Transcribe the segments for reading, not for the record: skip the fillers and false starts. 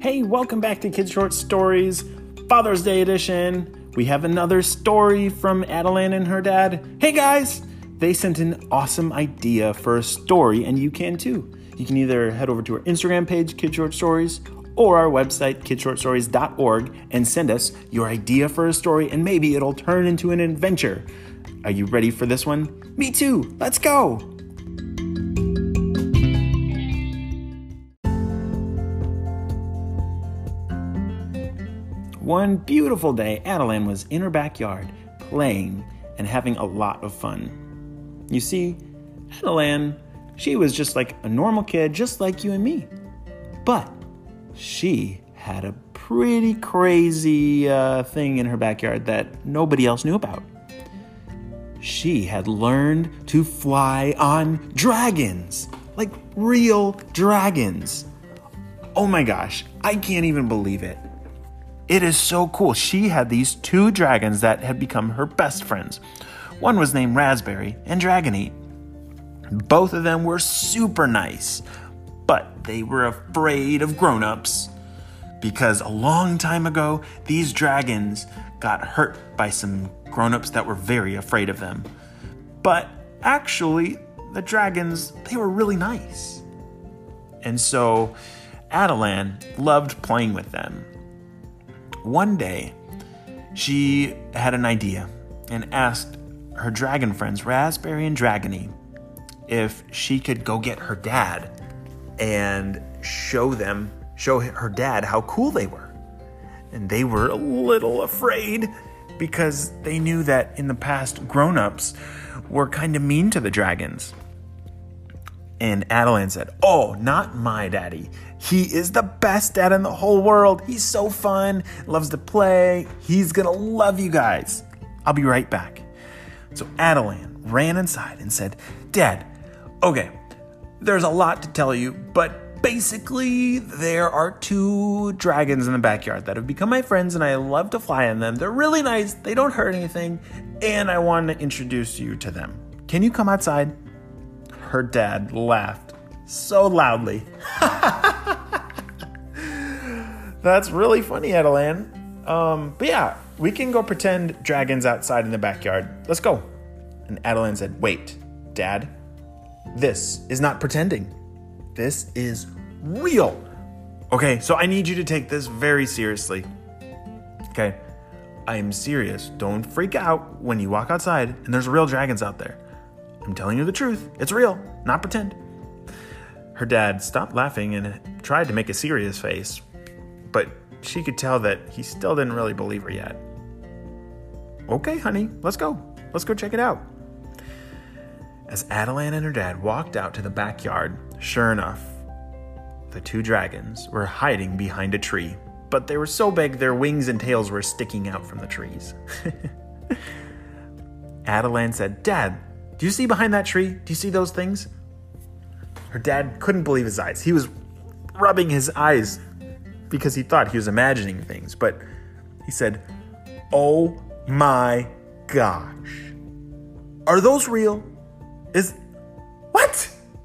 Hey, welcome back to Kids Short Stories, Father's Day edition. We have another story from Adeline and her dad. Hey guys, they sent an awesome idea for a story and you can too. You can either head over to our Instagram page, Kids Short Stories, or our website, kidshortstories.org, and send us your idea for a story and maybe it'll turn into an adventure. Are you ready for this one? Me too. Let's go. One beautiful day, Adeline was in her backyard playing and having a lot of fun. You see, Adeline, she was just like a normal kid, just like you and me. But she had a pretty crazy thing in her backyard that nobody else knew about. She had learned to fly on dragons, like real dragons. Oh my gosh, I can't even believe it. It is so cool. She had these two dragons that had become her best friends. One was named Raspberry and Dragonite. Both of them were super nice, but they were afraid of grown-ups because a long time ago, these dragons got hurt by some grown-ups that were very afraid of them. But actually, the dragons, they were really nice. And so Adeline loved playing with them. One day, she had an idea and asked her dragon friends, Raspberry and Dragonite, if she could go get her dad and show her dad how cool they were. And they were a little afraid because they knew that in the past, grown-ups were kind of mean to the dragons. And Adeline said, "Oh, not my daddy. He is the best dad in the whole world. He's so fun, loves to play. He's gonna love you guys. I'll be right back." So Adeline ran inside and said, "Dad, okay, there's a lot to tell you, but basically there are two dragons in the backyard that have become my friends and I love to fly on them. They're really nice, they don't hurt anything, and I want to introduce you to them. Can you come outside?" Her dad laughed so loudly. That's really funny, Adeline. But yeah, we can go pretend dragons outside in the backyard. Let's go. And Adeline said, "Wait, Dad, this is not pretending. This is real. Okay, so I need you to take this very seriously. Okay, I am serious. Don't freak out when you walk outside and there's real dragons out there. I'm telling you the truth. It's real, not pretend." Her dad stopped laughing and tried to make a serious face, but she could tell that he still didn't really believe her yet. "Okay, honey, let's go. Let's go check it out." As Adeline and her dad walked out to the backyard, sure enough, the two dragons were hiding behind a tree, but they were so big their wings and tails were sticking out from the trees. Adeline said, "Dad, do you see behind that tree? Do you see those things?" Her dad couldn't believe his eyes. He was rubbing his eyes because he thought he was imagining things, but he said, "Oh my gosh. Are those real? What?"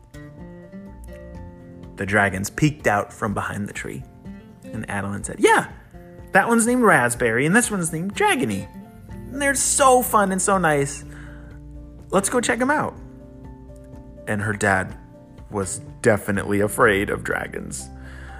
The dragons peeked out from behind the tree, and Adeline said, "Yeah, that one's named Raspberry, and this one's named Dragonite. And they're so fun and so nice. Let's go check them out." And her dad was definitely afraid of dragons.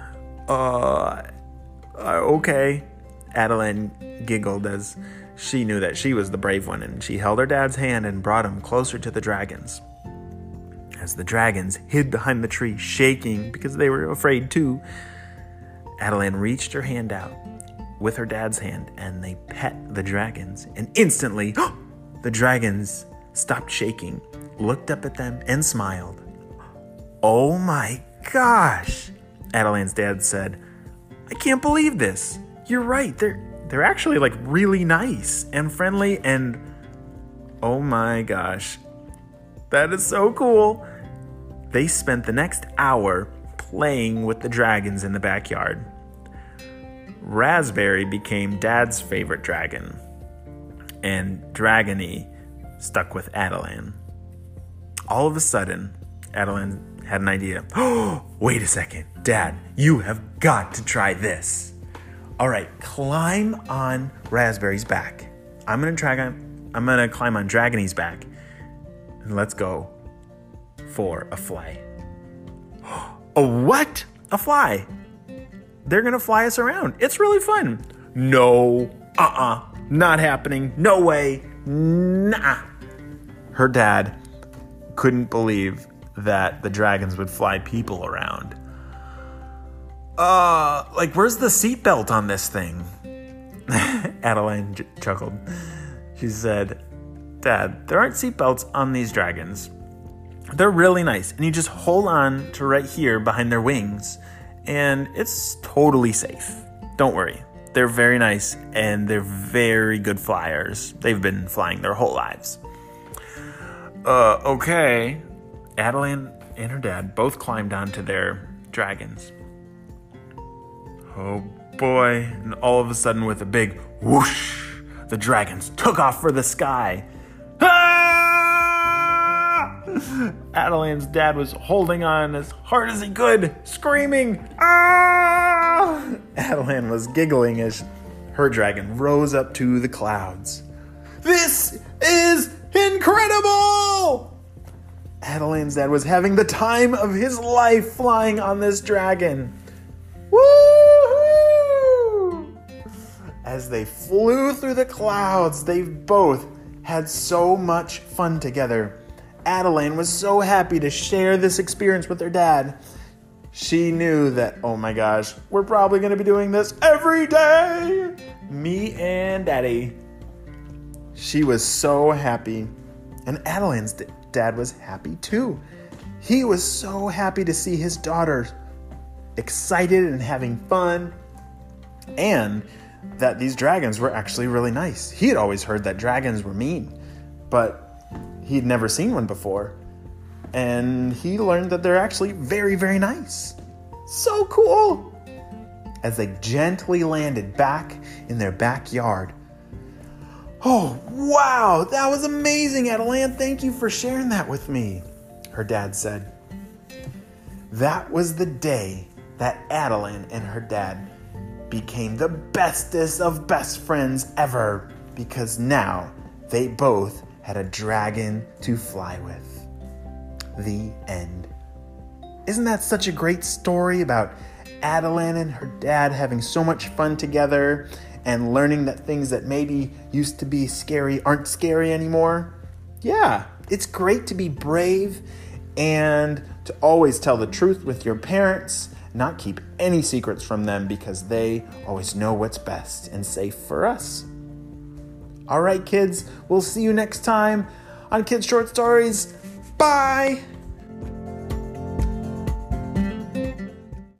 Okay. Adeline giggled as she knew that she was the brave one, and she held her dad's hand and brought him closer to the dragons. As the dragons hid behind the tree, shaking because they were afraid too, Adeline reached her hand out with her dad's hand, and they pet the dragons, and instantly, the dragons stopped shaking, looked up at them, and smiled. "Oh my gosh," Adeline's dad said. "I can't believe this. You're right. They're actually like really nice and friendly, and oh my gosh, that is so cool." They spent the next hour playing with the dragons in the backyard. Raspberry became Dad's favorite dragon, and Dragonite stuck with Adeline. All of a sudden, Adeline had an idea. "Oh, wait a second. Dad, you have got to try this. All right, climb on Raspberry's back. I'm gonna climb on Dragonie's back. And let's go for a fly. A what? A fly. They're gonna fly us around. It's really fun. No, not happening. No way. Nah. Her dad couldn't believe that the dragons would fly people around. Where's the seatbelt on this thing? Adeline chuckled. She said, Dad, there aren't seatbelts on these dragons. They're really nice, and you just hold on to right here behind their wings, and it's totally safe. Don't worry. They're very nice, and they're very good flyers. They've been flying their whole lives. Okay. Adeline and her dad both climbed onto their dragons. Oh boy, and all of a sudden with a big whoosh, the dragons took off for the sky. Ah! Adeline's dad was holding on as hard as he could, screaming, ah! Adeline was giggling as her dragon rose up to the clouds. This is incredible! Adeline's dad was having the time of his life flying on this dragon. Woo-hoo! As they flew through the clouds, they both had so much fun together. Adeline was so happy to share this experience with her dad. She knew that, oh my gosh, we're probably going to be doing this every day. Me and Daddy. She was so happy. And Adeline's dad was happy too. He was so happy to see his daughter excited and having fun, and that these dragons were actually really nice. He had always heard that dragons were mean, but he'd never seen one before. And he learned that they're actually very, very nice. So cool! As they gently landed back in their backyard. Oh, wow, that was amazing, Adeline. Thank you for sharing that with me, her dad said. That was the day that Adeline and her dad became the bestest of best friends ever, because now they both had a dragon to fly with. The end. Isn't that such a great story about Adeline and her dad having so much fun together and learning that things that maybe used to be scary aren't scary anymore? Yeah, it's great to be brave and to always tell the truth with your parents, not keep any secrets from them, because they always know what's best and safe for us. All right, kids, we'll see you next time on Kids Short Stories. Bye!